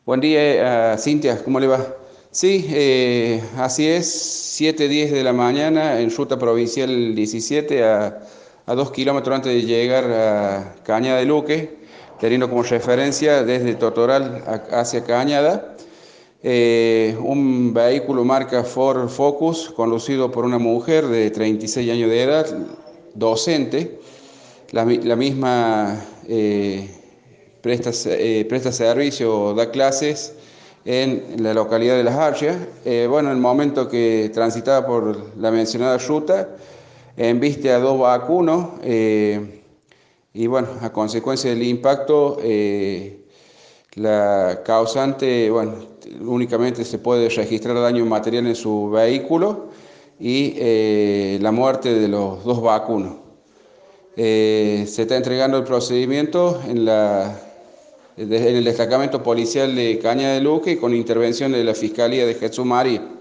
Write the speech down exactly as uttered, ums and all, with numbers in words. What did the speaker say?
Buen día, uh, Cintia, ¿cómo le va? Sí, eh, así es, siete diez de la mañana en ruta provincial diecisiete a, a dos kilómetros antes de llegar a Cañada de Luque, teniendo como referencia desde Totoral a- hacia Cañada, eh, un vehículo marca Ford Focus conducido por una mujer de treinta y seis años de edad, docente, la, mi- la misma... eh, presta, eh, presta servicio, da clases en la localidad de Las Arcias. Eh, bueno, en el momento que transitaba por la mencionada ruta, embiste a dos vacunos eh, y bueno, a consecuencia del impacto, eh, la causante, bueno, únicamente se puede registrar daño material en su vehículo y eh, la muerte de los dos vacunos. Eh, se está entregando el procedimiento en la en el destacamento policial de Caña de Luque con intervención de la Fiscalía de Jesús María.